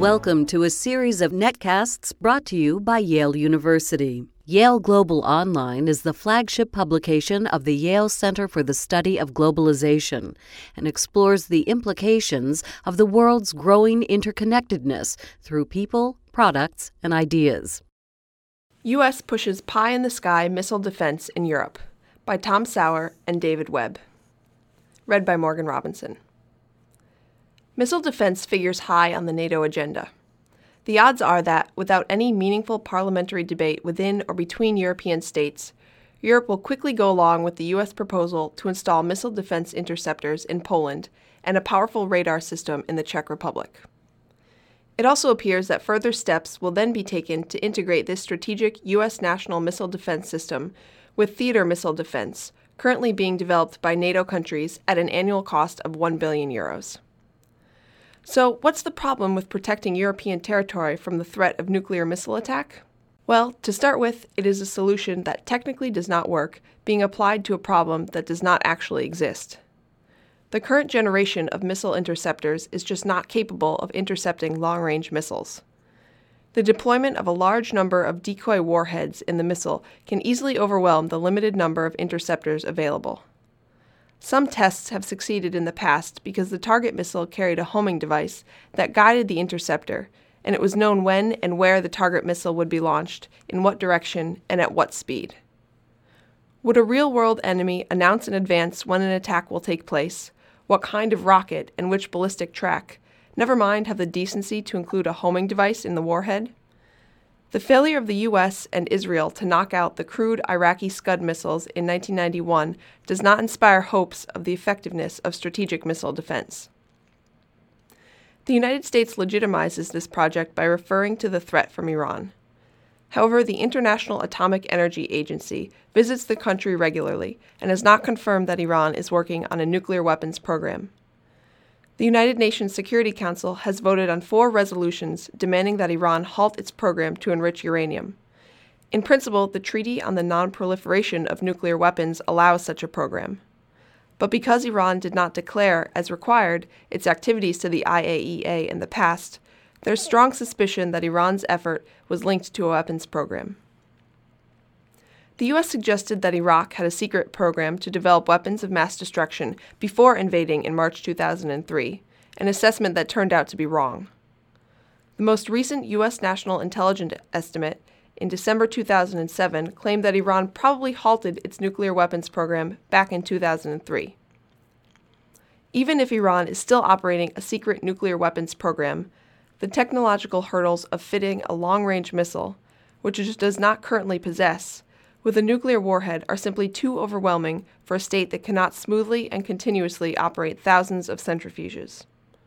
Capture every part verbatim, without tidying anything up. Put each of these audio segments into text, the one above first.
Welcome to a series of netcasts brought to you by Yale University. Yale Global Online is the flagship publication of the Yale Center for the Study of Globalization and explores the implications of the world's growing interconnectedness through people, products, and ideas. U S pushes pie-in-the-sky missile defense in Europe by Tom Sauer and David Webb. Read by Morgan Robinson. Missile defense figures high on the NATO agenda. The odds are that, without any meaningful parliamentary debate within or between European states, Europe will quickly go along with the U S proposal to install missile defense interceptors in Poland and a powerful radar system in the Czech Republic. It also appears that further steps will then be taken to integrate this strategic U S national missile defense system with theater missile defense, currently being developed by NATO countries at an annual cost of one billion euros. So, what's the problem with protecting European territory from the threat of nuclear missile attack? Well, to start with, it is a solution that technically does not work, being applied to a problem that does not actually exist. The current generation of missile interceptors is just not capable of intercepting long-range missiles. The deployment of a large number of decoy warheads in the missile can easily overwhelm the limited number of interceptors available. Some tests have succeeded in the past because the target missile carried a homing device that guided the interceptor, and it was known when and where the target missile would be launched, in what direction, and at what speed. Would a real-world enemy announce in advance when an attack will take place, what kind of rocket, and which ballistic track, never mind have the decency to include a homing device in the warhead? The failure of the U S and Israel to knock out the crude Iraqi Scud missiles in nineteen ninety-one does not inspire hopes of the effectiveness of strategic missile defense. The United States legitimizes this project by referring to the threat from Iran. However, the International Atomic Energy Agency visits the country regularly and has not confirmed that Iran is working on a nuclear weapons program. The United Nations Security Council has voted on four resolutions demanding that Iran halt its program to enrich uranium. In principle, the Treaty on the Non-Proliferation of Nuclear Weapons allows such a program. But because Iran did not declare, as required, its activities to the I A E A in the past, there's strong suspicion that Iran's effort was linked to a weapons program. The U S suggested that Iraq had a secret program to develop weapons of mass destruction before invading in March two thousand three, an assessment that turned out to be wrong. The most recent U S National Intelligence Estimate in December two thousand seven claimed that Iran probably halted its nuclear weapons program back in two thousand three. Even if Iran is still operating a secret nuclear weapons program, the technological hurdles of fitting a long-range missile, which it does not currently possess, with a nuclear warhead are simply too overwhelming for a state that cannot smoothly and continuously operate thousands of centrifuges.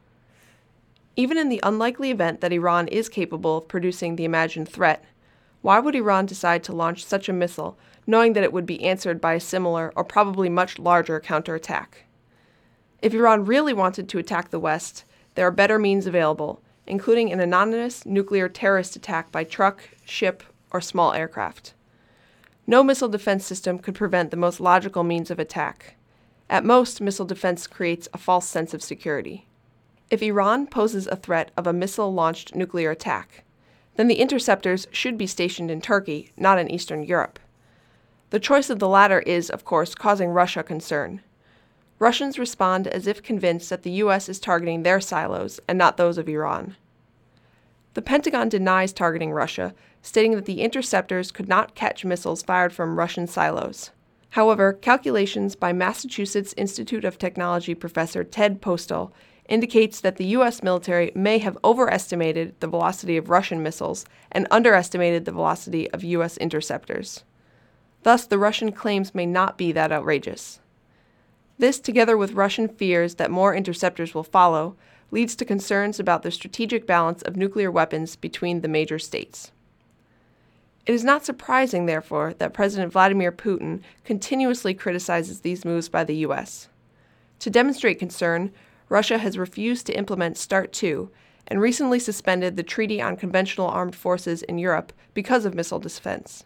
Even in the unlikely event that Iran is capable of producing the imagined threat, why would Iran decide to launch such a missile, knowing that it would be answered by a similar or probably much larger counterattack? If Iran really wanted to attack the West, there are better means available, including an anonymous nuclear terrorist attack by truck, ship, or small aircraft. No missile defense system could prevent the most logical means of attack. At most, missile defense creates a false sense of security. If Iran poses a threat of a missile-launched nuclear attack, then the interceptors should be stationed in Turkey, not in Eastern Europe. The choice of the latter is, of course, causing Russia concern. Russians respond as if convinced that the U S is targeting their silos and not those of Iran. The Pentagon denies targeting Russia, stating that the interceptors could not catch missiles fired from Russian silos. However, calculations by Massachusetts Institute of Technology professor Ted Postal indicates that the U S military may have overestimated the velocity of Russian missiles and underestimated the velocity of U S interceptors. Thus, the Russian claims may not be that outrageous. This, together with Russian fears that more interceptors will follow, leads to concerns about the strategic balance of nuclear weapons between the major states. It is not surprising, therefore, that President Vladimir Putin continuously criticizes these moves by the U S. To demonstrate concern, Russia has refused to implement START two and recently suspended the Treaty on Conventional Armed Forces in Europe because of missile defense.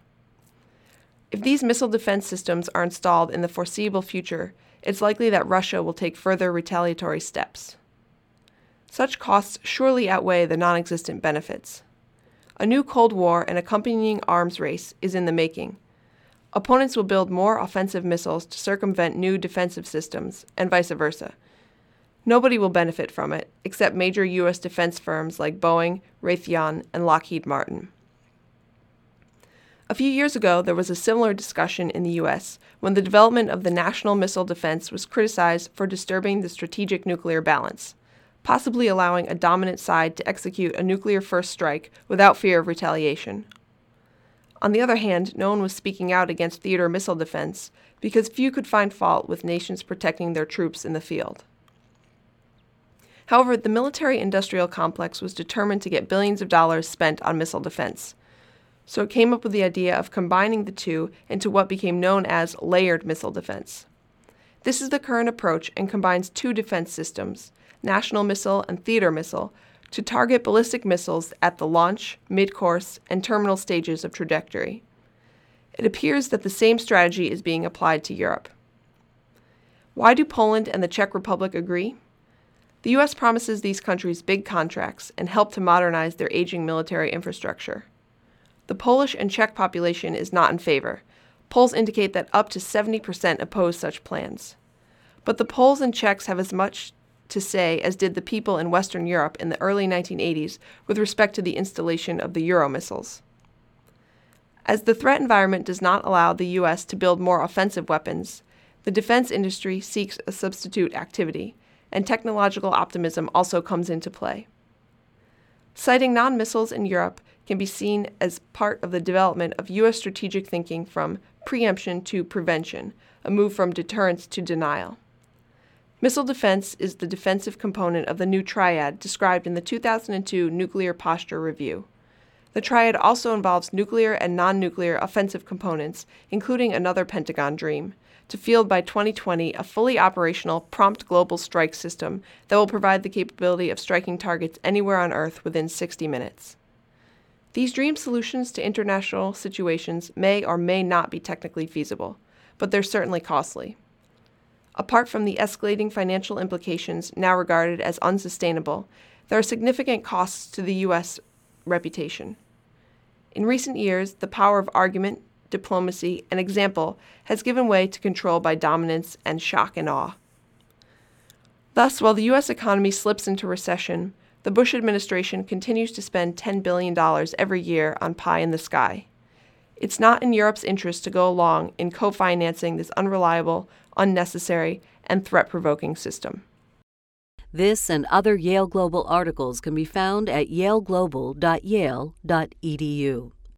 If these missile defense systems are installed in the foreseeable future, it's likely that Russia will take further retaliatory steps. Such costs surely outweigh the non-existent benefits. A new Cold War and accompanying arms race is in the making. Opponents will build more offensive missiles to circumvent new defensive systems, and vice versa. Nobody will benefit from it, except major U S defense firms like Boeing, Raytheon, and Lockheed Martin. A few years ago, there was a similar discussion in the U S when the development of the National Missile Defense was criticized for disturbing the strategic nuclear balance, possibly allowing a dominant side to execute a nuclear-first strike without fear of retaliation. On the other hand, no one was speaking out against theater missile defense because few could find fault with nations protecting their troops in the field. However, the military-industrial complex was determined to get billions of dollars spent on missile defense, so it came up with the idea of combining the two into what became known as layered missile defense. This is the current approach and combines two defense systems, National Missile and Theater Missile, to target ballistic missiles at the launch, mid-course, and terminal stages of trajectory. It appears that the same strategy is being applied to Europe. Why do Poland and the Czech Republic agree? The U S promises these countries big contracts and help to modernize their aging military infrastructure. The Polish and Czech population is not in favor. Polls indicate that up to seventy percent oppose such plans. But the Poles and Czechs have as much to say as did the people in Western Europe in the early nineteen eighties with respect to the installation of the Euro missiles. As the threat environment does not allow the U S to build more offensive weapons, the defense industry seeks a substitute activity, and technological optimism also comes into play. Citing non-missiles in Europe can be seen as part of the development of U S strategic thinking from preemption to prevention, a move from deterrence to denial. Missile defense is the defensive component of the new triad described in the two thousand two Nuclear Posture Review. The triad also involves nuclear and non-nuclear offensive components, including another Pentagon dream, to field by twenty twenty a fully operational prompt global strike system that will provide the capability of striking targets anywhere on Earth within sixty minutes. These dream solutions to international situations may or may not be technically feasible, but they're certainly costly. Apart from the escalating financial implications now regarded as unsustainable, there are significant costs to the U S reputation. In recent years, the power of argument, diplomacy, and example has given way to control by dominance and shock and awe. Thus, while the U S economy slips into recession, the Bush administration continues to spend ten billion dollars every year on pie in the sky. It's not in Europe's interest to go along in co-financing this unreliable, unnecessary, and threat-provoking system. This and other Yale Global articles can be found at yale global dot yale dot e d u.